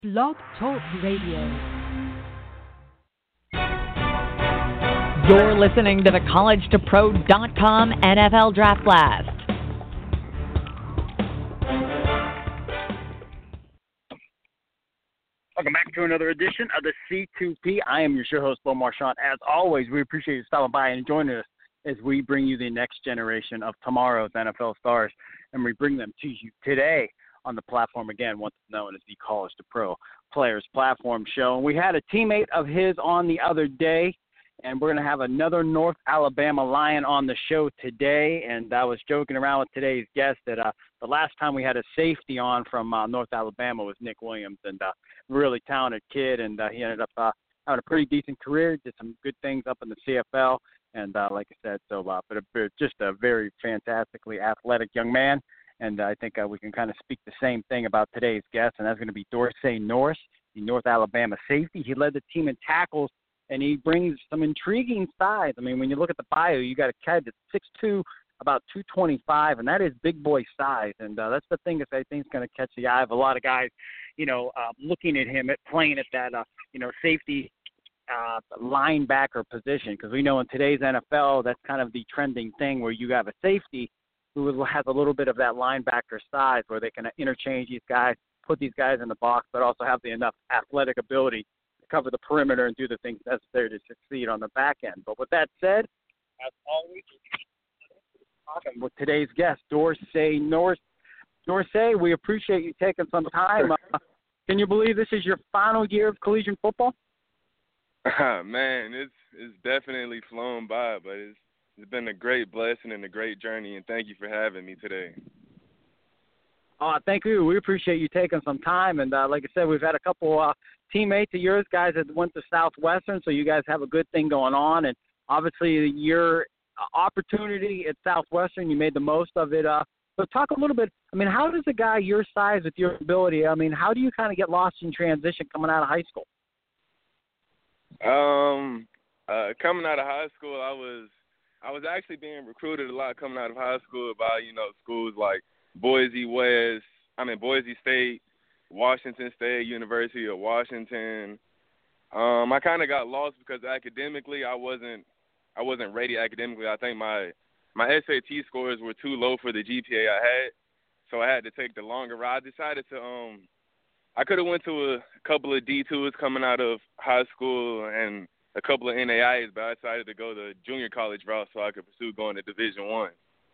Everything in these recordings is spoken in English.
Blog Talk Radio. You're listening to the CollegeToPro.com NFL Draft Blast. Welcome back to another edition of the C2P. I am your show host, Bo Marchant. As always, we appreciate you stopping by and joining us as we bring you the next generation of tomorrow's NFL stars, and we bring them to you today on the platform, again, once known as the College to Pro Players Platform Show. And we had a teammate of his on the other day, and we're going to have another North Alabama Lion on the show today. And I was joking around with today's guest that the last time we had a safety on from North Alabama was Nick Williams, and really talented kid, and he ended up having a pretty decent career, did some good things up in the CFL, and like I said, just a very fantastically athletic young man. And I think we can kind of speak the same thing about today's guest, and that's going to be Dorsey Norris, the North Alabama safety. He led the team in tackles, and he brings some intriguing size. I mean, when you look at the bio, you got a kid that's 6'2", about 225, and that is big boy size. And that's the thing that I think is going to catch the eye of a lot of guys, looking at him at playing at that, safety linebacker position. Because we know in today's NFL, that's kind of the trending thing where you have a safety who has a little bit of that linebacker size where they can interchange these guys, put these guys in the box, but also have the enough athletic ability to cover the perimeter and do the things necessary to succeed on the back end. But with that said, as always, we're talking with today's guest, Dorsey Norris. Dorsey, we appreciate you taking some time. Can you believe this is your final year of collegiate football? Man, it's definitely flown by, but it's been a great blessing and a great journey, and thank you for having me today. Thank you. We appreciate you taking some time. And like I said, we've had a couple teammates of yours, guys that went to Southwestern, so you guys have a good thing going on. And obviously your opportunity at Southwestern, you made the most of it. So talk a little bit, how does a guy your size with your ability, how do you kind of get lost in transition coming out of high school? Coming out of high school, I was actually being recruited a lot coming out of high school by, schools like Boise State, Washington State, University of Washington. I kind of got lost because academically I wasn't ready academically. I think my SAT scores were too low for the GPA I had, so I had to take the longer route. I decided to I could have went to a couple of D2s coming out of high school and a couple of NAIAs, but I decided to go the junior college route so I could pursue going to Division I.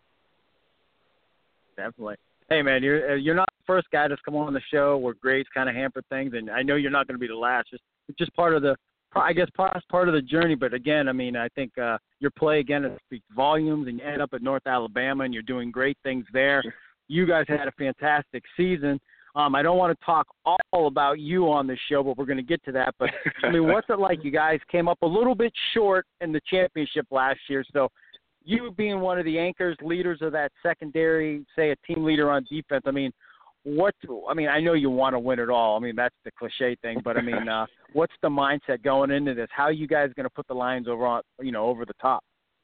Definitely. Hey, man, you're not the first guy that's come on the show where grades kind of hamper things, and I know you're not going to be the last. It's just part of the, part of the journey. But again, I think your play again it speaks volumes, and you end up at North Alabama, and you're doing great things there. You guys had a fantastic season. I don't want to talk all about you on the show, but we're going to get to that. But, what's it like? You guys came up a little bit short in the championship last year. So you being one of the anchors, leaders of that secondary, say a team leader on defense, I know you want to win it all. That's the cliche thing. But, what's the mindset going into this? How are you guys going to put the Lions over the top?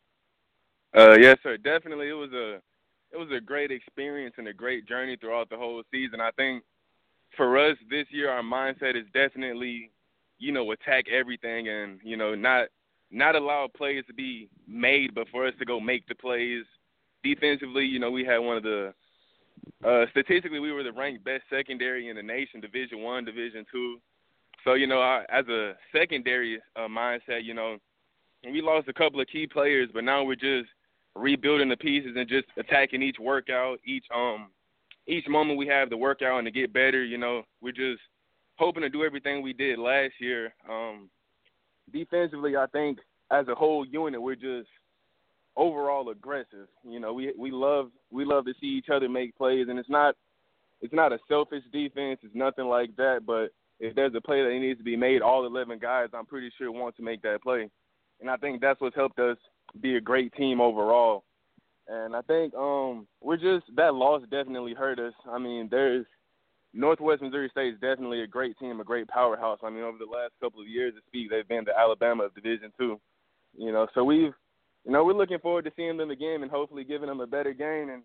Yes, sir. Definitely. It was a great experience and a great journey throughout the whole season. I think for us this year, our mindset is definitely, attack everything and, not allow plays to be made, but for us to go make the plays. Defensively, we had one of the statistically, we were the ranked best secondary in the nation, Division I, Division II. So, as a secondary mindset, we lost a couple of key players, but now we're just rebuilding the pieces and just attacking each workout, each moment we have to work out and to get better. We're just hoping to do everything we did last year. Defensively, I think as a whole unit, we're just overall aggressive. We love to see each other make plays, and it's not a selfish defense. It's nothing like that. But if there's a play that needs to be made, all 11 guys, I'm pretty sure, want to make that play. And I think that's what's helped us be a great team overall. And I think that loss definitely hurt us. There's Northwest Missouri State is definitely a great team, a great powerhouse. Over the last couple of years, they've been the Alabama of Division II. So we're looking forward to seeing them again and hopefully giving them a better game. And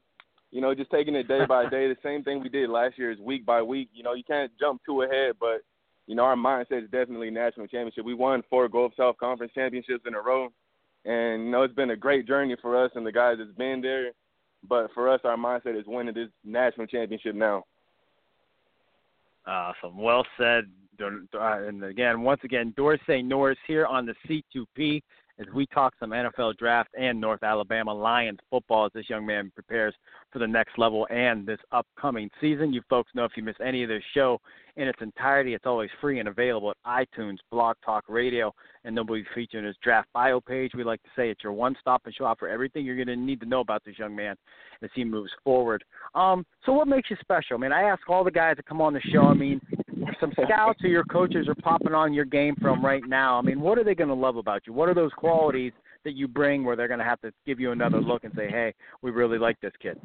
you know, just taking it day by day. The same thing we did last year is week by week. You know, you can't jump too ahead, but, you know, our mindset is definitely national championship. We won 4 Gulf South Conference championships in a row. And, you know, it's been a great journey for us and the guys that's been there. But for us, our mindset is winning this national championship now. Awesome. Well said. And again, once again, Dorsey Norris here on the C2P as we talk some NFL draft and North Alabama Lions football as this young man prepares for the next level and this upcoming season. You folks know if you miss any of this show in its entirety, it's always free and available at iTunes, Blog Talk Radio, and they'll be featured in his draft bio page. We like to say it's your one-stop shop for everything you're going to need to know about this young man as he moves forward. So what makes you special? I mean, I ask all the guys that come on the show, I mean, some scouts or your coaches are popping on your game from right now. I mean, what are they going to love about you? What are those qualities that you bring where they're going to have to give you another look and say, hey, we really like this kid?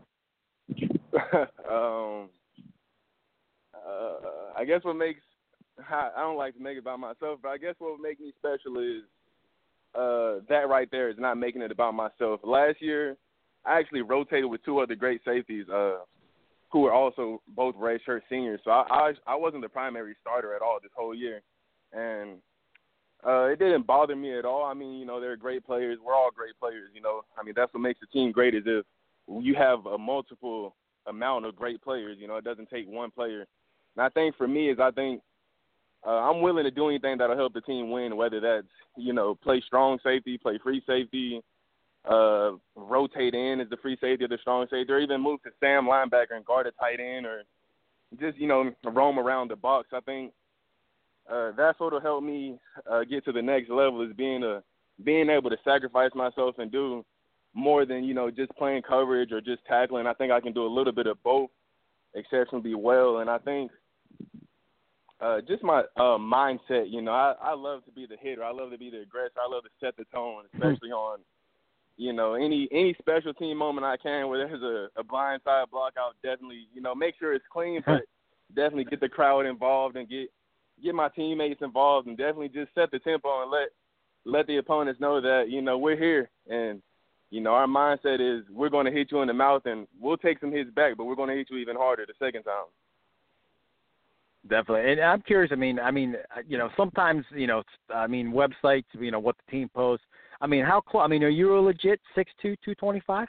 I guess what makes – I don't like to make it about myself, but I guess what would make me special is that right there is not making it about myself. Last year, I actually rotated with 2 other great safeties who were also both redshirt seniors. So I wasn't the primary starter at all this whole year. And it didn't bother me at all. I mean, you know, they're great players. We're all great players, you know. I mean, that's what makes the team great is if you have a multiple amount of great players. You know, it doesn't take one player. And I think for me is I'm willing to do anything that'll help the team win, whether that's, you know, play strong safety, play free safety, rotate in as the free safety or the strong safety, or even move to Sam linebacker and guard a tight end, or just, you know, roam around the box. I think that's what'll help me get to the next level is being able to sacrifice myself and do more than, you know, just playing coverage or just tackling. I think I can do a little bit of both exceptionally well, and I think just my mindset, you know, I love to be the hitter. I love to be the aggressor. I love to set the tone, especially on, you know, any special team moment I can where there's a blindside block out, definitely, you know, make sure it's clean, but definitely get the crowd involved and get my teammates involved and definitely just set the tempo and let the opponents know that, you know, we're here. And, you know, our mindset is we're going to hit you in the mouth and we'll take some hits back, but we're going to hit you even harder the second time. Definitely. And I'm curious, I mean, you know, sometimes, you know, websites, you know, what the team posts. I mean, how close? I mean, are you a legit 6'2", 225?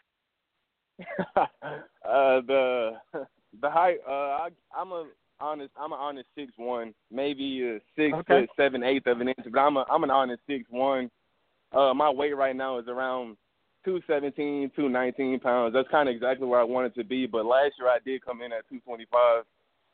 The height, I'm an honest 6'1", maybe 6'7", 8 of an inch, but I'm an honest 6'1". My weight right now is around 217, 219 pounds. That's kind of exactly where I wanted to be, but last year I did come in at 225.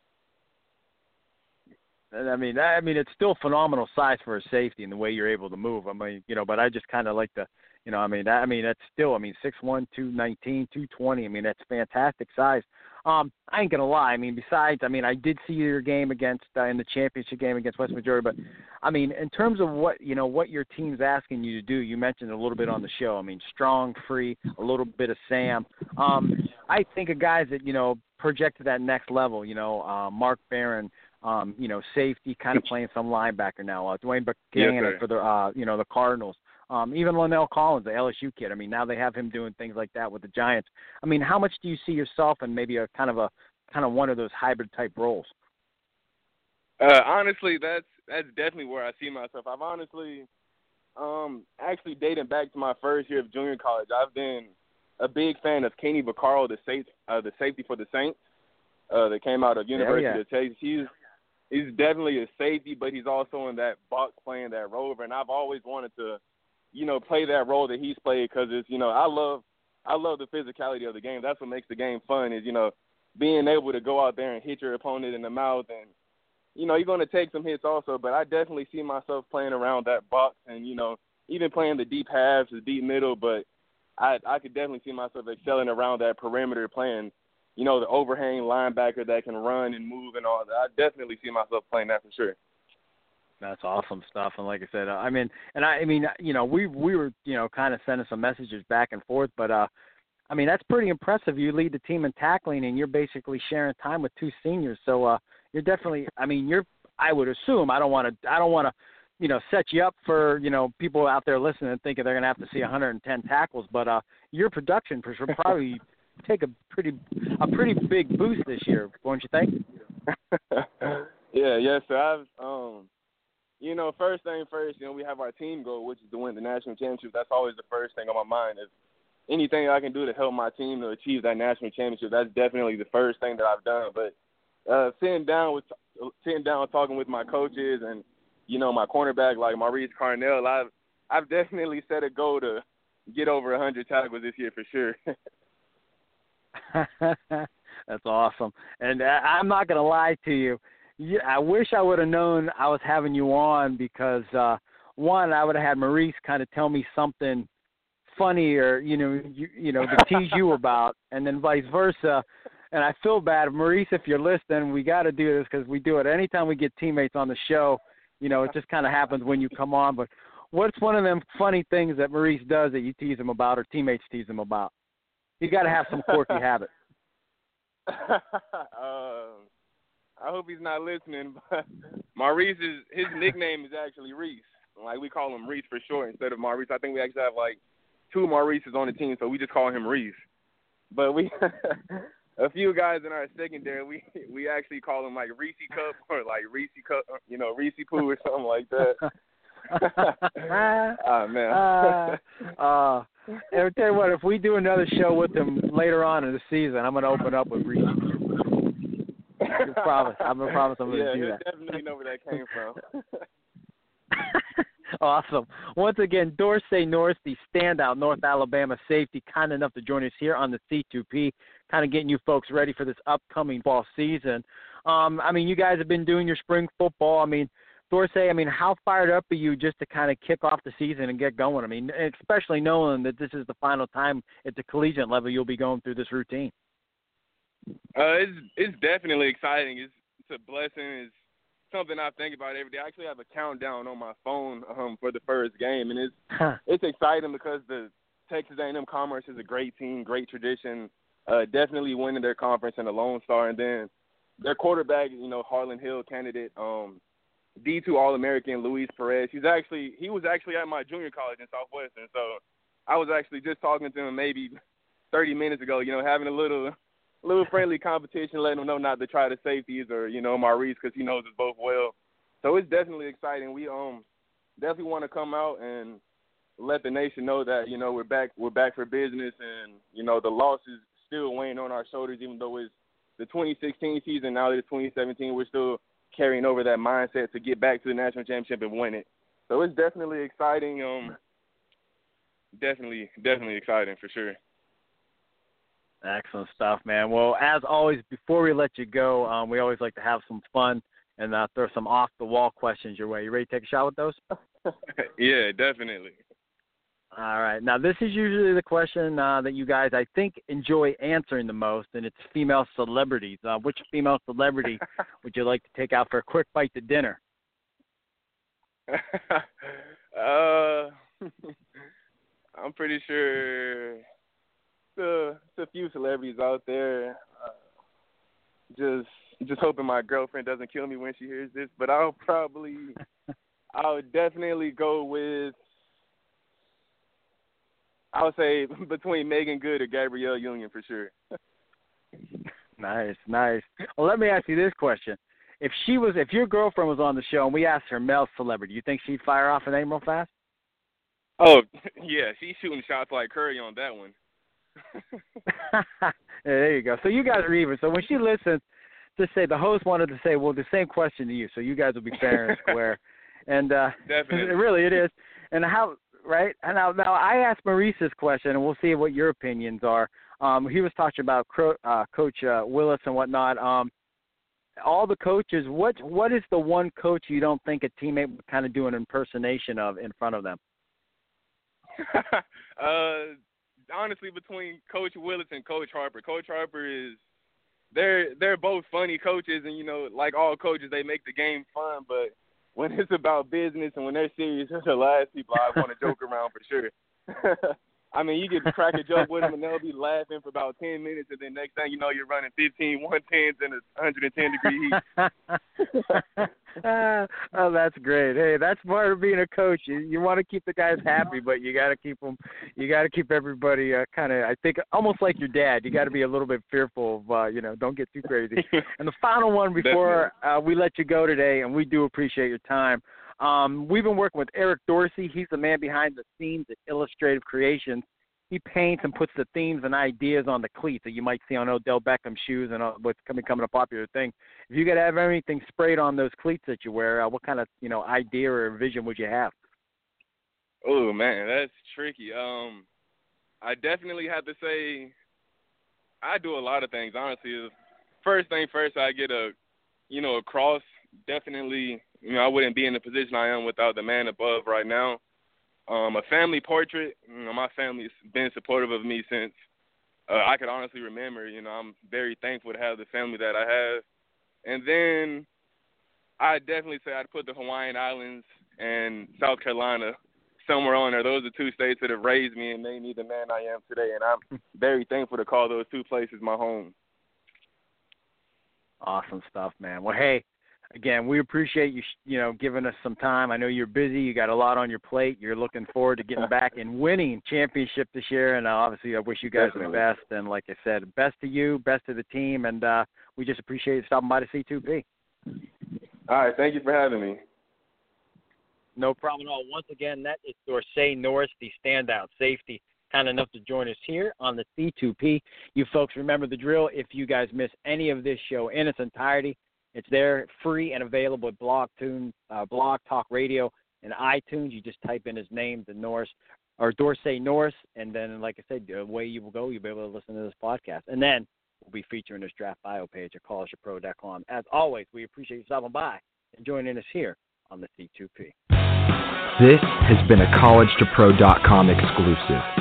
And I mean, it's still phenomenal size for a safety and the way you're able to move. I mean, you know, but I just kind of like to, you know, that's still, 6'1", 219, 220. I mean, that's fantastic size. I ain't gonna lie. I mean, besides, I did see your game against in the championship game against West Missouri, but I mean, in terms of what your team's asking you to do, you mentioned a little bit on the show. I mean, strong, free, a little bit of Sam. I think of guys that, you know, project to that next level. You know, Mark Barron. You know, safety, kind of playing some linebacker now. Dwayne Buchanan for the, you know, the Cardinals. Even Lonnell Collins, the LSU kid. I mean, now they have him doing things like that with the Giants. I mean, how much do you see yourself in maybe a kind of one of those hybrid type roles? Honestly, that's definitely where I see myself. I've honestly, actually dating back to my first year of junior college, I've been a big fan of Kenny Vaccaro, the safety for the Saints. That came out of University of Texas. He's definitely a safety, but he's also in that box playing that rover. And I've always wanted to, you know, play that role that he's played because it's, you know, I love the physicality of the game. That's what makes the game fun is, you know, being able to go out there and hit your opponent in the mouth. And, you know, you're going to take some hits also, but I definitely see myself playing around that box and, you know, even playing the deep halves, the deep middle. But I could definitely see myself excelling around that perimeter playing, you know, the overhang linebacker that can run and move and all that. I definitely see myself playing that for sure. That's awesome stuff. And like I said, you know, we were, you know, kind of sending some messages back and forth, but, that's pretty impressive. You lead the team in tackling and you're basically sharing time with 2 seniors. So you're definitely, I would assume, I don't want to, you know, set you up for, you know, people out there listening and thinking they're going to have to see 110 tackles, but your production for sure probably take a pretty big boost this year, don't you think? Yes, sir. First thing first, we have our team goal, which is to win the national championship. That's always the first thing on my mind. If anything I can do to help my team to achieve that national championship, that's definitely the first thing that I've done. But sitting down talking with my coaches and my cornerback like Maurice Carnell, I've definitely set a goal to get over 100 tackles this year for sure. That's awesome. And I'm not going to lie to you. I wish I would have known I was having you on because, one, I would have had Maurice kind of tell me something funny or, to tease you about, and then vice versa. And I feel bad. Maurice, if you're listening, we got to do this because we do it anytime we get teammates on the show. It just kind of happens when you come on. But what's one of them funny things that Maurice does that you tease him about or teammates tease him about? You got to have some quirky habit. I hope he's not listening, but Maurice his nickname is actually Reese. Like, we call him Reese for short instead of Maurice. I think we actually have like 2 Maurices on the team, so we just call him Reese. But we a few guys in our secondary, we actually call him like Reese Cup or like Reese Cup, Reese Poo or something like that. Oh man. I'll tell you what, if we do another show with him later on in the season, I'm going to open up with Reese. I'm going to promise I'm going to do that. Yeah, definitely know where that came from. Awesome. Once again, Dorsey Norris, the standout North Alabama safety, kind enough to join us here on the C2P, kind of getting you folks ready for this upcoming fall season. You guys have been doing your spring football. Dorsey, how fired up are you just to kind of kick off the season and get going? Especially knowing that this is the final time at the collegiate level you'll be going through this routine. It's definitely exciting. It's a blessing. It's something I think about every day. I actually have a countdown on my phone for the first game, and it's exciting because the Texas A&M Commerce is a great team, great tradition, definitely winning their conference and a Lone Star, and then their quarterback, Harlan Hill candidate, D2 All-American Luis Perez. He was actually at my junior college in Southwestern, so I was actually just talking to him maybe 30 minutes ago, having a little friendly competition, letting them know not to try the safeties or, Maurice, because he knows us both well. So it's definitely exciting. We definitely want to come out and let the nation know that, we're back for business, and, the loss is still weighing on our shoulders, even though it's the 2016 season, now that it's 2017, we're still carrying over that mindset to get back to the national championship and win it. So it's definitely exciting. Definitely exciting for sure. Excellent stuff, man. Well, as always, before we let you go, we always like to have some fun and throw some off-the-wall questions your way. You ready to take a shot with those? Yeah, definitely. All right. Now, this is usually the question that you guys, I think, enjoy answering the most, and it's female celebrities. Which female celebrity would you like to take out for a quick bite to dinner? I'm pretty sure it's a few celebrities out there. Just hoping my girlfriend doesn't kill me when she hears this, but I would definitely go with, I would say between Megan Good or Gabrielle Union for sure. Nice. Well, let me ask you this question. If your girlfriend was on the show and we asked her male celebrity, you think she'd fire off a name real fast? Oh, yeah, she's shooting shots like Curry on that one. Yeah, there you go. So you guys are even. So when she listens, just say the host wanted to say, well, the same question to you, so you guys will be fair and square. And definitely. It is. And how, right? And now I asked Maurice this question, and we'll see what your opinions are. He was talking about Coach Willis and whatnot. All the coaches, what is the one coach you don't think a teammate would kind of do an impersonation of in front of them? Honestly, between Coach Willis and Coach Harper. Coach Harper they're both funny coaches, and like all coaches, they make the game fun. But when it's about business and when they're serious, they're the last people I want to joke around for sure. I mean, you could crack a joke with them, and they'll be laughing for about 10 minutes, and then next thing you know, you're running 15 110s in a 110-degree heat. Oh, that's great. Hey, that's part of being a coach. You want to keep the guys happy, but you got to keep them. You got to keep everybody kind of. I think almost like your dad. You got to be a little bit fearful of, don't get too crazy. And the final one before we let you go today, and we do appreciate your time. We've been working with Eric Dorsey. He's the man behind the scenes at Illustrative Creations. He paints and puts the themes and ideas on the cleats that you might see on Odell Beckham shoes and what's becoming a popular thing. If you could have anything sprayed on those cleats that you wear, what kind of idea or vision would you have? Oh man, that's tricky. I definitely have to say I do a lot of things. Honestly, first thing first, I get a cross. Definitely, I wouldn't be in the position I am without the man above right now. A family portrait. My family's been supportive of me since I could honestly remember. I'm very thankful to have the family that I have. And then I'd definitely say I'd put the Hawaiian Islands and South Carolina somewhere on there. Those are two states that have raised me and made me the man I am today. And I'm very thankful to call those two places my home. Awesome stuff, man. Well, hey, again, we appreciate you, giving us some time. I know you're busy. You got a lot on your plate. You're looking forward to getting back and winning championship this year. And obviously, I wish you guys the best. And like I said, best to you, best to the team. And we just appreciate you stopping by to C2P. All right. Thank you for having me. No problem at all. Once again, that is Dorsey Norris, the standout safety, kind enough to join us here on the C2P. You folks remember the drill. If you guys miss any of this show in its entirety, it's there, free and available at Blog Talk Radio, and iTunes. You just type in his name, Dorsey Norris, and then, like I said, the way you will go, you'll be able to listen to this podcast. And then we'll be featuring this draft bio page at collegetoPro.com. As always, we appreciate you stopping by and joining us here on the C2P. This has been a collegetoPro.com exclusive.